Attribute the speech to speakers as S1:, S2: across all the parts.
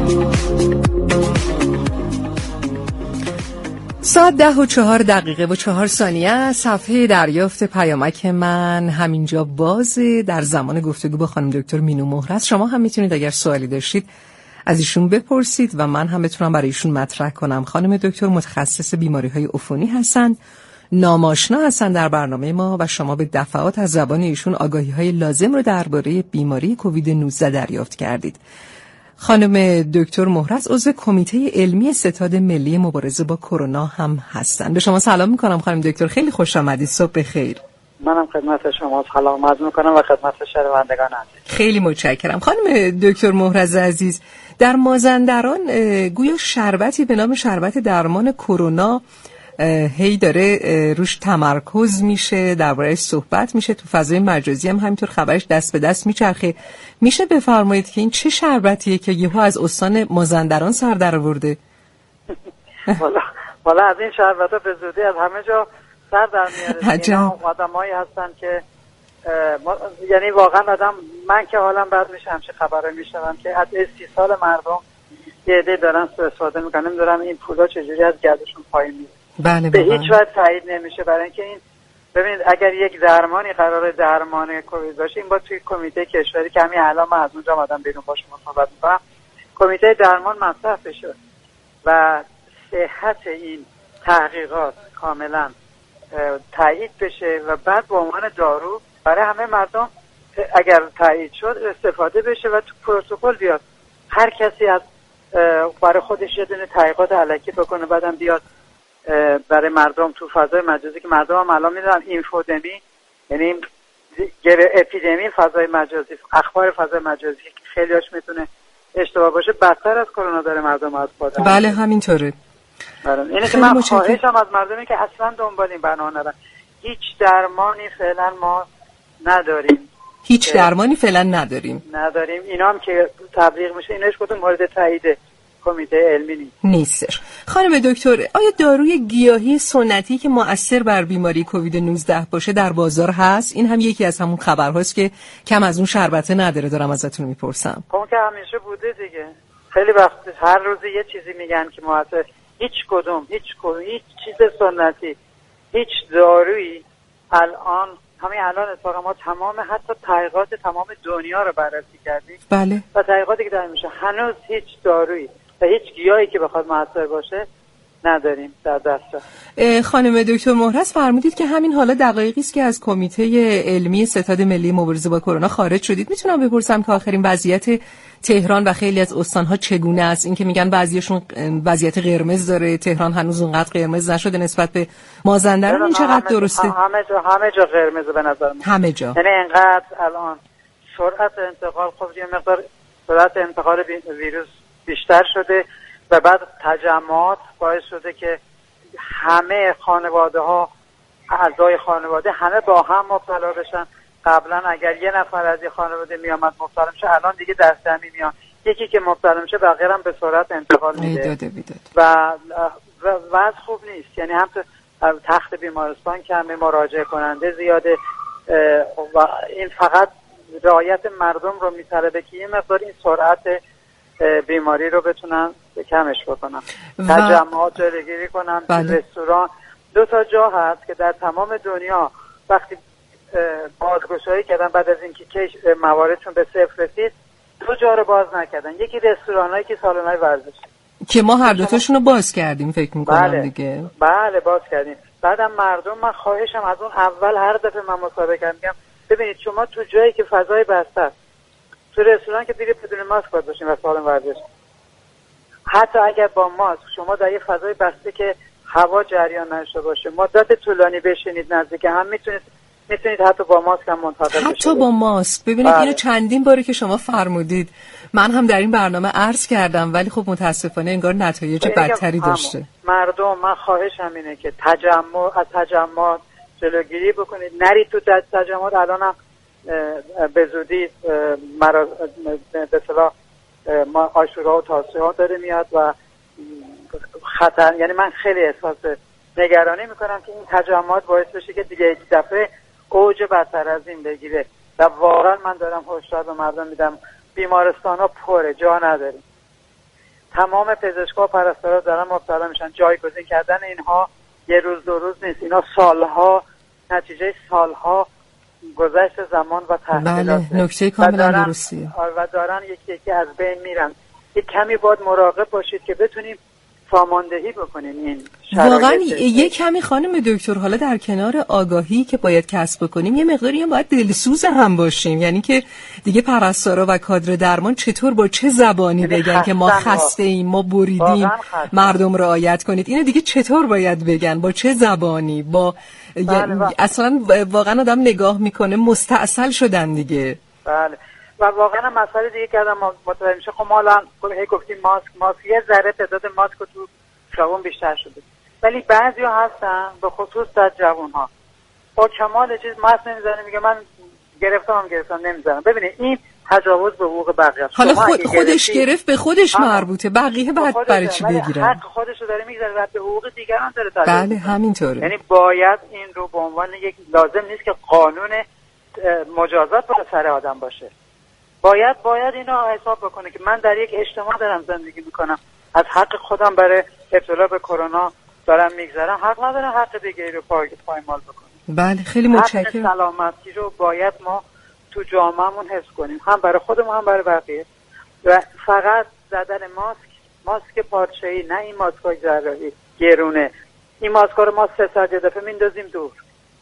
S1: ساعت 10:04 صفحه دریافت پیامک من همینجا بازه. در زمان گفتگو با خانم دکتر مینو مهرز شما هم میتونید اگر سوالی داشتید از ایشون بپرسید و من هم بتونم برای ایشون مطرح کنم. خانم دکتر متخصص بیماری‌های عفونی هستند، ناماشنا هستند در برنامه ما و شما به دفعات از زبان ایشون آگاهی‌های لازم رو درباره بیماری کووید 19 دریافت کردید. خانم دکتر مهرز عضو کمیته علمی ستاد ملی مبارزه با کرونا هم هستند. به شما سلام میکنم خانم دکتر، خیلی خوش آمدید. صبح بخیر.
S2: منم خدمت شما سلام عرض میکنم و خدمت شنوندگان عزیز.
S1: خیلی متشکرم. خانم دکتر مهرز عزیز، در مازندران گویا شربتی به نام شربت درمان کرونا هی داره روش تمرکز میشه، درباره‌اش صحبت میشه، تو فضای مجازی هم همینطور خبرش دست به دست میچرخه. میشه بفرمایید که این چه شربتیه که یهو از استان مازندران سر درآورده؟
S2: والا از این شربتا به زودی از همه جا سر در میاره. اینا آدمایی هستن که یعنی واقعا من که حالم بد میشه همچه خبرایی میشنوم که از استیصال مردم یه عده دارن سوء استفاده میکنن. نمیدونم این پولا چجوری از گردشون پایین میره.
S1: بله
S2: به هیچ وجه تایید نمیشه، برای اینکه این ببینید اگر یک درمانی قراره درمان کووید باشه این با توی کمیته کشوری که همین الان من از اونجا اومدم بیرون با شما صحبت میکنم، کمیته درمان مطرح بشه و صحت این تحقیقات کاملا تایید بشه و بعد به عنوان دارو برای همه مردم اگر تایید شد استفاده بشه و تو پروتکل بیاد. هر کسی از برای خودش یه دونه تحقیقات علکی بکنه بعدم بیاد برای مردم تو فضای مجازی که مردم هم الان میدونن اینفودمی یعنی اپیدمی فضای مجازی، اخبار فضای مجازی خیلی هاش میتونه اشتباه باشه، بدتر از کرونا داره مردم از پادن.
S1: بله همینطوره.
S2: اینه که من خواهشم از مردمی که اصلا دنبال این برنامه نرن. هیچ درمانی فعلا ما نداریم.
S1: هیچ درمانی فعلا نداریم.
S2: اینا هم که تبلیغ میشه ایناش کدوم مورد تایید کمیته علمی
S1: نیست. خانم دکتر، آیا داروی گیاهی سنتی که مؤثر بر بیماری کووید 19 باشه در بازار هست؟ این هم یکی از همون خبرهاست که کم از اون شربته نداره. دارم ازتون میپرسم.
S2: اون که همیشه بوده دیگه. خیلی وقت هر روز یه چیزی میگن که مؤثر. هیچ چیز سنتی، هیچ دارویی همین الان اتفاقا ما تمام حتی تحقیقات تمام دنیا رو بررسی کردیم.
S1: بله.
S2: و تحقیقاتی که داره میشه هنوز هیچ دارویی و هیچ گیاهی که بخواد مؤثر باشه نداریم در دسترس.
S1: خانم دکتر مهرز فرمودید که همین حالا دقایقی است که از کمیته علمی ستاد ملی مبارزه با کرونا خارج شدید. میتونم بپرسم که آخرین وضعیت تهران و خیلی از استان‌ها چگونه است؟ این که میگن بعضیاشون وضعیت قرمز داره، تهران هنوز اونقدر قرمز نشده نسبت به مازندران. این چقدر درسته؟
S2: همه جا قرمزه به نظر من.
S1: همه جا.
S2: یعنی اینقدر الان سرعت انتقال یه مقدار سرعت انتقال ویروس بیشتر شده و بعد تجمعات باعث شده که همه خانواده‌ها، اعضای خانواده همه با هم مبتلا بشن. قبلا اگر یه نفر از یه خانواده میامد مبتلا میشه، الان دیگه دستمی میان، یکی که مبتلا میشه بقیه هم به سرعت انتقال میده و وضع خوب نیست. یعنی هم تخت بیمارستان کمه، مراجعه کننده زیاده و این فقط رعایت مردم رو میطلبه که یه مقدار این سرعت بیماری رو بتونن کمش بکنن. تجمعات جلوگیری کنن. رستوران 2 جا هست که در تمام دنیا وقتی بازگشایی کردن بعد از اینکه مواردشون به صفر رسید 2 جا رو باز نکردن. یکی رستورانایی که سالن‌های ورزش
S1: که ما هر دوتاشون رو باز کردیم فکر می‌کنم دیگه.
S2: بله باز کردیم. بعدم مردم من خواهشم از اون اول هر دفعه من مصاحبه کردم میگم ببینید شما تو جایی که فضای بسته است، تو رستوران که دیگه بدون ماسک باید باشین و سالن ورزش، حتی اگر با ماسک شما در یه فضای بسته که هوا جریان نشده باشه مدت طولانی بشینید نزدیک هم میتونید حتی با ماسک هم منتقل بشید.
S1: حتی با ماسک. ببینید اینو چندین باری که شما فرمودید من هم در این برنامه عرض کردم ولی خب متاسفانه انگار نتایج بدتری داشته.
S2: مردم من خواهشم اینه که از تجمعات جلوگیری بکنید. نرید تو تجمعات. الان هم به زودی به اصطلاح عاشورا و تاسوعا داره میاد و خطر، یعنی من خیلی احساس نگرانی میکنم که این تجمعات باعث بشه که دیگه یک دفعه اوج بدتر از این بگیره و واقعا من دارم هشدار به مردم میدم بیمارستان ها پره، جا نداریم. تمام پزشکا و پرستارا دارن مبتلا میشن. جایگزین کردن اینها یه روز دو روز نیست، اینا سالها، نتیجه سالها گذشت زمان و تحصیلات.
S1: بله، نکته کاملا درستیه.
S2: و دارن یکی از بین میرن. یک کمی باید مراقب باشید که بتونیم ساماندهی بکنیم این شرایط.
S1: واقعا یک کمی خانم دکتر، حالا در کنار آگاهی که باید کسب کنیم، یه مقداری هم باید دلسوز هم باشیم. یعنی که دیگه پرستارا و کادر درمان چطور با چه زبانی بگن که ما خسته ایم، ما بریدیم، مردم رعایت کنید، اینو دیگه چطور باید بگن، با چه زبانی، با اصلا واقعا آدم نگاه میکنه مستعسل شدن دیگه.
S2: بله. و واقعا مسئله دیگه که آدم متوجه میشه، خب ما الان گفتیم ماسک یه ذره تعداد ماسک تو خیابون بیشتر شده، ولی بعضیا هستن به خصوص در جوان‌ها با کمال چیز ماسک نمیذارن، میگه من گرفتم نمیذارم. ببینید این تجاوز به حقوق بقیه است.
S1: حالا خودش گرفت به خودش مربوطه، بقیه بعد برای چی بگیرن؟
S2: حق خودش رو داره میگذاره و به حقوق دیگران داره تجاوز.
S1: بله همینطوره.
S2: یعنی باید این رو به عنوان یک، لازم نیست که قانون مجازات بر سر آدم باشه. باید اینو حساب بکنه که من در یک اجتماع دارم زندگی میکنم، از حق خودم برای ابتلا به کرونا دارم میگذرم، حق ندارم حق دیگری رو پایمال بکنم.
S1: بله خیلی متشکرم.
S2: حق سلامتی رو باید ما تو جامعهمون حفظ کنیم، هم برای خودمون هم برای بقیه. و فقط زدن ماسک پارچه‌ای، نه این ماسکای جراحی گرونه. این ماسکا رو ما 3 ساعت یه دفعه میندازیم دور.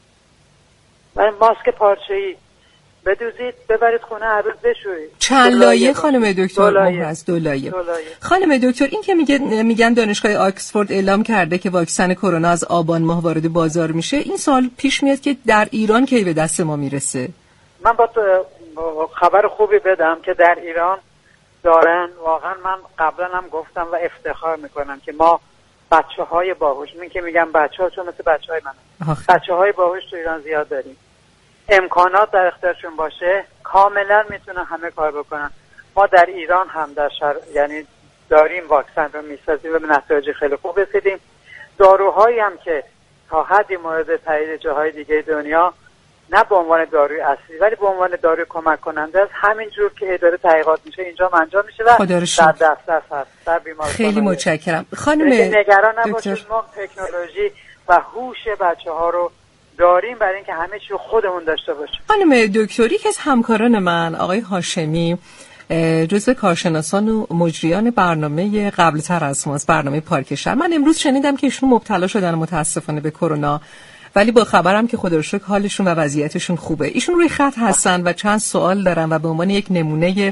S2: و ماسک پارچه‌ای بدوزید ببرید خونه، هر روز بشورید.
S1: چند لایه خانم دکتر مهرز؟ 2 لایه. خانم دکتر، این که میگن دانشگاه آکسفورد اعلام کرده که واکسن کرونا از آبان ماه وارد بازار میشه، این سوال پیش میاد که در ایران کی به دست ما میرسه؟
S2: من با خبر خوبی بدم که در ایران دارن. واقعا من قبلا هم گفتم و افتخار میکنم که ما بچه‌های باهوش، من که میگم بچه‌ها چون مثل بچه‌های منه، بچه‌های باهوش تو ایران زیاد داریم. امکانات در اختیارشون باشه کاملا میتونن همه کار بکنن. ما در ایران هم یعنی داریم واکسن رو میسازیم و به نتایج خیلی خوب رسیدیم. داروهایی هم که تا حدی مورد تایید جاهای دیگه دنیا، نه به عنوان داروی اصلی ولی به عنوان داروی کمک کننده است، همینجور که داره تحقیقات میشه اینجا انجام میشه و در دسترس هست در بیمارستان.
S1: خیلی متشکرم خانم
S2: نگران نباشید، ما تکنولوژی و هوش بچه‌ها رو داریم برای اینکه همه چی خودمون داشته باشیم.
S1: خانم دکتر، یکی از همکاران من آقای هاشمی جزو کارشناسان و مجریان برنامه قبل تر از ماست، برنامه پارک شهر. من امروز شنیدم که ایشون مبتلا شدن متاسفانه به کرونا، ولی با خبرم که خدا رو شکر حالشون و وضعیتشون خوبه. ایشون روی خط هستن و چند سوال دارن و به عنوان یک نمونه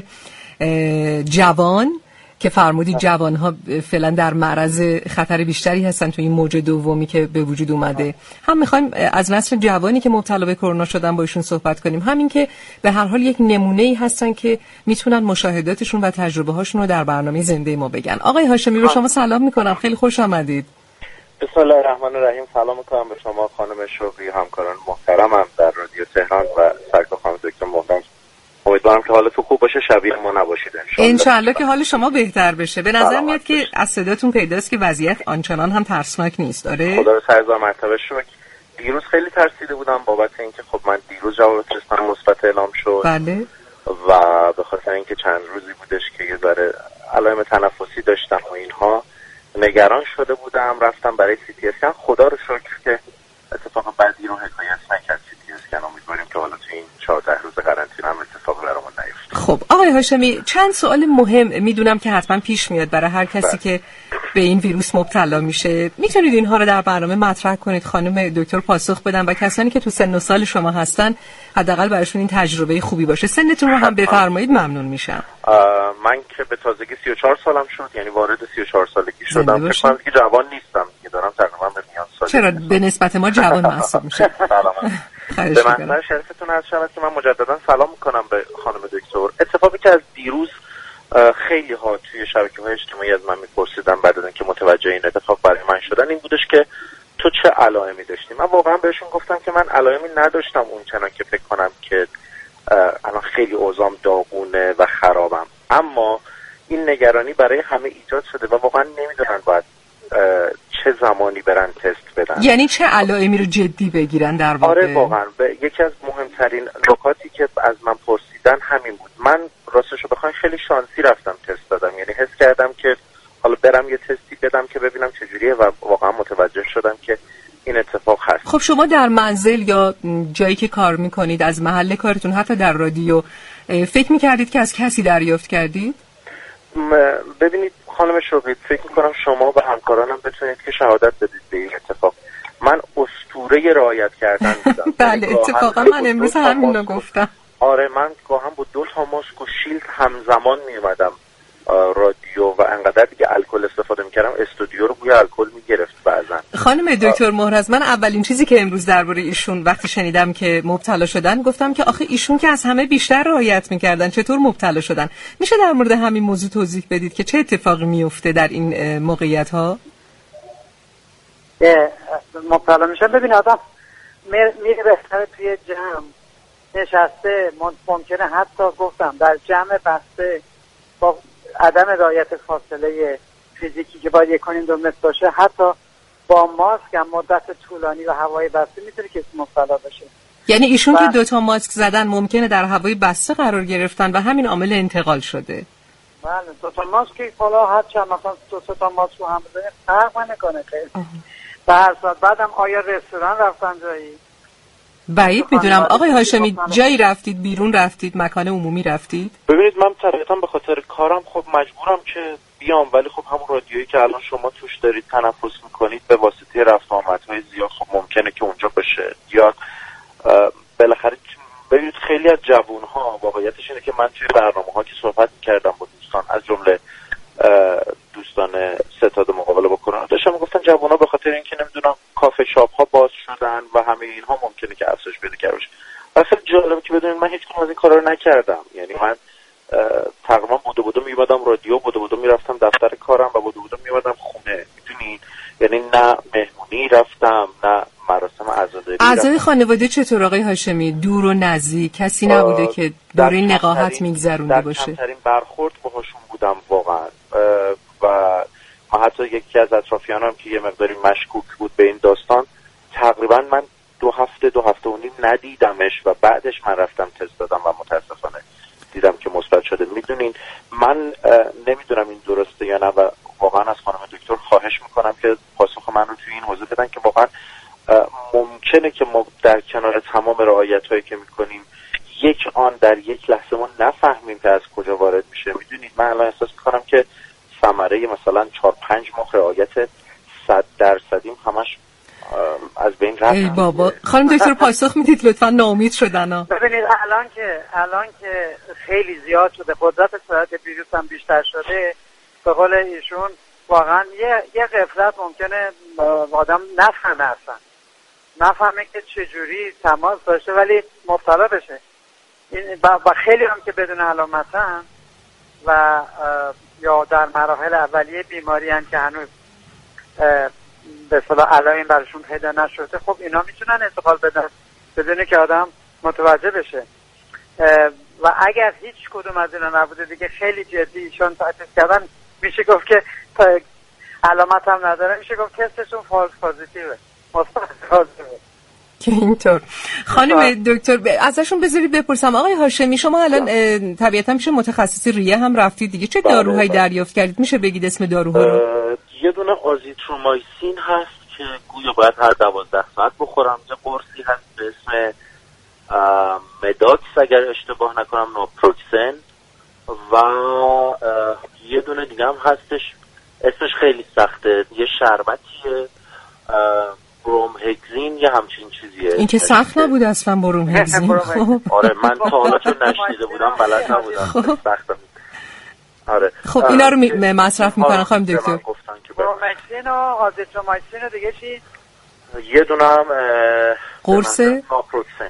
S1: جوان که فرمودی جوان‌ها فعلا در معرض خطر بیشتری هستن تو این موج دومی که به وجود اومده، هم می‌خوایم از نسل جوانی که مبتلا به کرونا شدن با ایشون صحبت کنیم، همین که به هر حال یک نمونه‌ای هستن که میتونن مشاهداتشون و تجربه‌هاشون رو در برنامه زنده ما بگن. آقای هاشمی به شما سلام می‌کنم، خیلی خوش آمدید.
S3: بسم الله الرحمن الرحیم. سلام می‌کنم به شما خانم شوقی، همکاران محترمم در رادیو تهران و سرکار خانم دکتر محترم. امیدوارم که حالتون خوب باشه، شبیه ما نباشید
S1: انشالله که حال شما بهتر بشه. به نظر میاد که از صداتون پیداست که وضعیت آنچنان هم ترسناک نیست. آره
S3: خدا رو سر هزار مرتبه شکر. دیروز خیلی ترسیده بودم بابت اینکه خب من دیروز جواب تستم مثبت اعلام شد.
S1: بله.
S3: و به خاطر اینکه چند روزی بودش که یه ذره علائم تنفسی داشتم و اینها نگران شده بودم، رفتم برای سی تی اسکن. خدا رو شکر که اتفاق بعدی رو حکایت نکرد سی تی اسکن. امیدواریم که حالا تو این 14 روز قرنطینه هم اتفاقی برامون نیفته.
S1: خب آقای هاشمی، چند سوال مهم میدونم که حتما پیش میاد برای هر کسی که به این ویروس مبتلا میشه. میتونید اینها رو در برنامه مطرح کنید، خانم دکتر پاسخ بدن و کسانی که تو سن و سال شما هستن حداقل براشون این تجربه خوبی باشه. سنتون رو هم بفرمایید ممنون میشم.
S3: من که به تازگی 34 سالم شد، یعنی وارد 34 سالگی شدم. فکر کنم دیگه جوان نیستم، دیگه دارم تقریبا به میان سال.
S1: چرا به نسبت ما جوان محسوب میشه؟
S3: به منظر شرفتون عرض شود که من مجددا سلام میکنم به خانم دکتر. اتفاقی که از دیروز خیلی ها توی شبکه‌های اجتماعی از من میپرسیدن بعد از اینکه متوجه این اتفاق برای من شدن، این بودش که تو چه علائمی داشتی؟ من واقعا بهشون گفتم که من علائمی نداشتم اون چنان که فکر کنم که الان خیلی اوضاعم داغونه و خرابم، اما این نگرانی برای همه ایجاد شده و واقعا نمیدونن باید چه زمانی برن تست بدن.
S1: یعنی چه علائمی رو جدی بگیرن در واقع؟
S3: آره واقعا یکی از مهمترین نکاتی که از من پرسیدن همین بود. من راستش رو بخوام خیلی شانسی رفتم تست دادم، یعنی حس کردم که حالا برم یه تستی بدم که ببینم چجوریه و واقعا متوجه شدم که این اتفاق هست.
S1: خب شما در منزل یا جایی که کار میکنید، از محل کارتون، حتی در رادیو، فکر میکردید که از کسی دریافت کردید؟
S3: ببینید خانم شوقی، فکر میکنم شما و همکارانم بتونید که شهادت بدید به این اتفاق. من اسطوره رعایت کردن بودم.
S1: بله اتفاقا من امروز همین رو گفتم.
S3: آره من گاهم با 2 تا ماسک و شیلد همزمان میومدم رادیو و انقدر دیگه الکل استفاده میکردم استودیو رو بوی الکل میگرفت بعضن.
S1: خانم دکتر مهرز، من اولین چیزی که امروز درباره ایشون وقتی شنیدم که مبتلا شدن گفتم که آخه ایشون که از همه بیشتر رعایت میکردن، چطور مبتلا شدن؟ میشه در مورد همین موضوع توضیح بدید که چه اتفاقی میفته در این موقعیت ها؟
S2: مبتلا میشن. ببین آدم میره بهتره توی جمع نشسته، ممکنه حتی گفتم در جمع بسته با عدم رعایت فاصله فیزیکی که باید 1.5 متر باشه، حتی با ماسک هم مدت طولانی و هوای بسته میتونه کسی مبتلا بشه.
S1: یعنی ایشون که 2 تا ماسک زدن ممکنه در هوای بسته قرار گرفتن و همین عامل انتقال شده.
S2: بله 2 تا ماسک حالا هر چند مثلا 2 تا ماسک رو هم بزنید فرق نکنه خیلی. به هر صورت بعدم آیا رستوران رفتن جایی؟
S1: بعید میدونم. آقای هاشمی جایی رفتید، بیرون رفتید، مکان عمومی رفتید؟
S3: ببینید من طبیعتا به خاطر کارم خب مجبورم که بیام، ولی خب همون رادیویی که الان شما توش دارید تنفس میکنید به واسطه رفت آمدهای زیاد خب ممکنه که اونجا بشه. یا بالاخره ببینید خیلی از جوانها، واقعیتش اینه که من توی برنامه‌ها که صحبت میکردم با دوستان، از جمله دوستان ستاد مقابله با کرونا، داشتم میگفتن جوانها به خاطر اینکه نمیدونم کافه شاپ ها باز شدن و همه اینها ممکنه که افزایش پیدا کرده باشه. اصلا جالبه که بدونید من هیچ کدوم از این کارا رو نکردم. یعنی من تقریبا بودو میومدم رادیو، بودو میرفتم دفتر کارم و بودو میومدم خونه. میدونید یعنی نه مهمونی رفتم نه مراسم عزاداری.
S1: اعضای خانواده چطور آقای هاشمی؟ دور و نزدیک کسی نبوده که دوره نقاهت میگذرونده باشه؟ در
S3: کمترین برخورد باهاشون بودم واقعا. و حتی یکی از اطرافیانم که یه مقداری مشکوک بود به این داستان، تقریبا من 2 هفته و نیم ندیدمش و بعدش من رفتم تست دادم و متاسفانه دیدم که مثبت شده. میدونین من نمیدونم این درسته یا نه و واقعا از خانم دکتر خواهش میکنم که پاسخ من رو توی این حوزه بدن که واقعا ممکنه که ما در کنار تمام رعایت‌هایی که میکنیم یک آن در یک لحظه ما نفهمیم که از کجا وارد میشه. میدونید من الان احساس میکنم که ثمره مثلا 4-5 ماه رعایت 100% همش از بین رفت.
S1: ای بابا خانم دکتر پاسخ میدید لطفا، ناامید شدن ها.
S2: ببینید الان که خیلی زیاد شده، قدرت سرعت ویروس هم بیشتر شده، به قول ایشون واقعا یه غفلت ممکنه آدم نفهمه که چجوری تماس داشته ولی مبتلا بشه. این با خیلی هم که بدون علامتن و یا در مراحل اولیه بیماری هم که هنوز به اصطلاح علائم براشون پیدا نشده، خب اینا میتونن انتقال بدن بدون که آدم متوجه بشه. و اگر هیچ کدوم از اینا نبوده دیگه خیلی جدی ایشون تست کردن، میشه گفت که علامت هم نداره، میشه گفت تستشون فالس پوزیتیوه، مثبت پوزیتیوه.
S1: که اینطور. خانم دکتر ازشون بذارید بپرسم، آقای هاشمی شما الان طبیعتا میشه متخصص ریه هم رفتید دیگه، چه داروهایی دریافت کردید؟ میشه بگید اسم داروها رو؟
S3: یه دونه آزیترومایسین هست که گویا باید هر 12 ساعت بخورم. یه قرصی هست به اسم مداکس اگر اشتباه نکنم، نوپروکسن. و یه دونه دیگه هم هستش اسمش خیلی سخته، یه شربتیه برومهگزین یا همچین چیزیه.
S1: این که سخت نبود اصلا برومهگزین.
S3: آره من تا حالا چون نشنیده بودم بلد نبودم، سختم. آره
S1: خب اینا رو مصرف میکنن خانم دکتر؟
S2: برومهگزین و آزیترومایسین و دیگه چی؟
S3: یه دونه هم
S1: قرص
S3: ناپروکسن.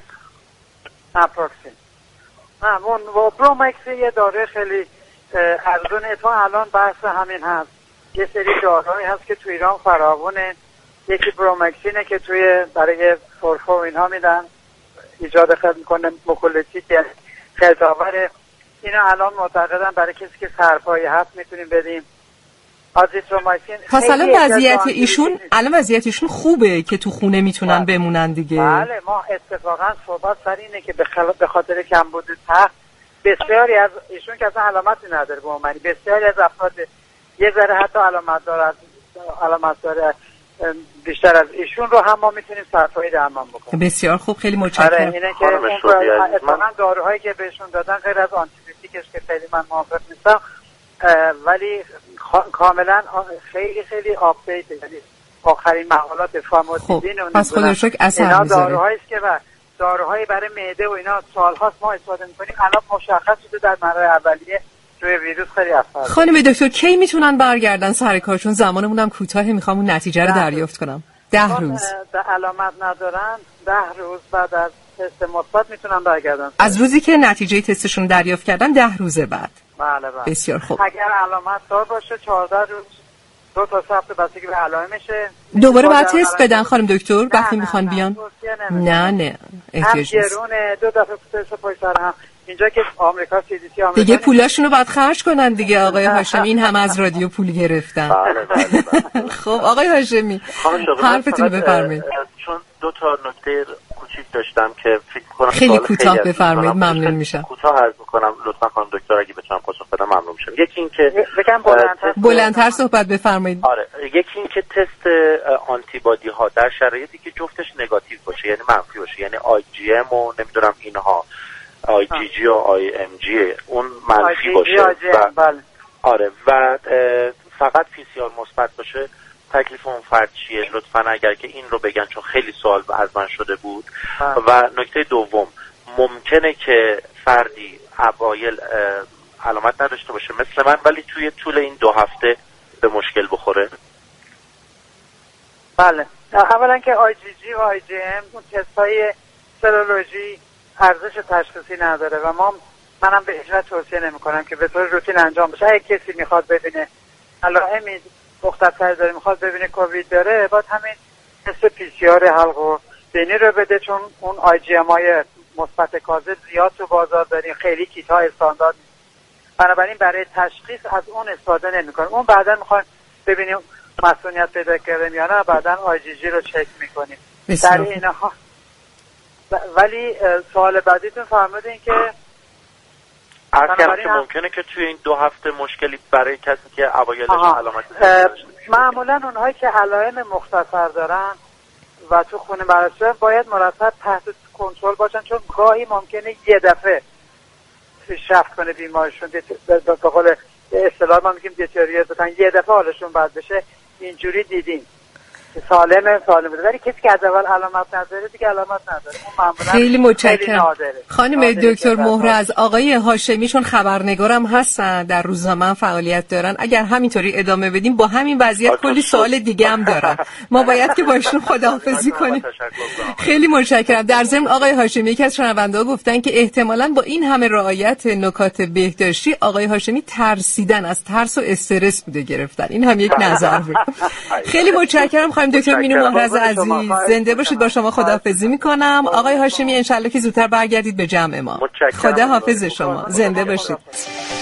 S2: اون برومهگزین یه داروی خیلی ارزونه. تو الان بحث همین هست، یه سری داروهایی هست که تو ایران فراوونه. یکی برومهگزینه که برای سرفه و اینها میدن، ایجاد خلط میکنه مکولتیک، یعنی خلط‌آور. اینا الان معتقدن برای کسی که سرپایی هست میتونیم بدیم. آزیترومایسین
S1: پس الان وضعیت ایشون خوبه که تو خونه میتونن بمونن دیگه؟
S2: بله ما اتفاقا صحبت سر اینه که به خاطر کمبود تخت بسیاری از ایشون که اصلا علامتی نداره به معنی بسیاری از افراد یه ذره حتی علامت داره بیشتر از ایشون رو هم ما میتونیم صرفه‌ای درمان بکنیم.
S1: بسیار خوب، خیلی متشکرم.
S2: آره اینه که اتفاقا داروهایی که بهشون دادن غیر از آنتیبیوتیکش که خیلی من موافق نیستم، ولی کاملا خیلی خیلی آپدیت، یعنی آخرین مقالات فاموتیدین و
S1: پس خدا شکر اثر میذاره.
S2: داروهایی است که داروهایی برای معده و اینا سال‌هاست ما استفاده می‌کنیم، الان مشخص شده در مراحل اولیه روی ویروس خیلی اثر.
S1: خانم دکتر کی میتونن برگردن سر کار؟ چون زمانمون هم کوتاه، میخوام اون نتیجه رو دریافت کنم. 10 روز.
S2: علامت ندارن 10 روز بعد از تست مثبت میتونن برگردن.
S1: از روزی که نتیجه تستشون دریافت کردن 10 روز بعد.
S2: بله.
S1: بسیار خوب.
S2: اگر علامت دار باشه 14 روز 2 تا 3 هفته بستگی به علائمشه
S1: دوباره بعد تست بدن خانم دکتر وقتی میخوان بیان. نه احتیاج نیست.
S2: گرونه 2 دفعه تست پای سر هم اینجا که آمریکا CDC آمریکا
S1: دیگه پولاشونو باید خرج کنن دیگه آقای هاشمی، این هم از رادیو پول گرفتن.
S3: بله.
S1: خب آقای هاشمی حرفتون بفرمایید.
S3: چون 2 تا نکته کوچیک داشتم که فکر کنم
S1: خیلی کوتاه بفرمایید، ممنون میشم.
S3: کوتاه عرض می‌کنم لطفا خانم دکتر اگه بتونم پاسخ بدم ممنون میشم. یکی این که
S1: بلندتر صحبت بفرمایید.
S3: آره یکی این که تست آنتیبادی ها در شرایطی که جفتش نگاتیو باشه، یعنی منفی باشه، یعنی IgM و نمیدونم اینها IgG و ImG اون منفی باشه
S2: بله.
S3: آره و فقط PCR مثبت باشه، تکلیف اون فرد چیه؟ لطفا اگر که این رو بگن چون خیلی سوال از من شده بود. و نکته دوم، ممکنه که فردی اوایل علامت نداشته باشه مثل من ولی توی طول این 2 هفته به مشکل بخوره.
S2: بله اولا که IgG و IgM اون تست‌های سرولوژی ارزش تشخیصی نداره و منم به هیچ وجه توصیه نمی‌کنم که به طور روتین انجام بشه. اگه کسی میخواد ببینه علائمی مختصر داره، میخواد ببینه کووید داره، باید همین تست PCR حلق بینی رو بده، چون اون IgM های مثبت کاذب زیاد تو بازار داریم، خیلی کیت ها استاندارد نیست، بنابراین برای تشخیص از اون استفاده نمی‌کنیم. اون بعدا میخوایم ببینیم مسئولیت پیدا کردیم یا نه، بعدا IgG رو چک میکنیم در اینها. ولی سوال بعدیتون فرمودین که
S3: که ممکنه که توی این 2 هفته مشکلی برای کسی که اوایلش علامت
S2: معمولا اونهایی که علائم مختصر دارن و تو خونه بررسی باید مرتب تحت کنترل باشن، چون گاهی ممکنه یه دفعه پیشرفت کنه بیماریشون، به قول اصطلاح ما میگیم دیتریت بکنن، یه دفعه حالشون بد بشه. اینجوری دیدیم سالم بوده، ولی کسی که از اول علامت نداره دیگه علامت نداره، اون معمولا
S1: خیلی متشکرم. خانم دکتر مهرز، آقای هاشمی چون خبرنگارم هستن در روزنامه فعالیت دارن، اگر همینطوری ادامه بدیم با همین وضعیت کلی سوال دیگه هم دارن، ما باید که باشون خداحافظی کنیم. خیلی متشکرم. در ضمن آقای هاشمی یکی از شنونده‌ها گفتن که احتمالاً با این همه رعایت نکات بهداشتی آقای هاشمی ترسیدن، از ترس و استرس بوده گرفتن. این هم یک نظر بود. خیلی متشکرم خانم دکتر مینو مهرز عزیز، زنده باشید. با شما خداحافظی میکنم. آقای هاشمی انشالله که زودتر برگردید به جمع ما. خدا حافظ شما، زنده باشید.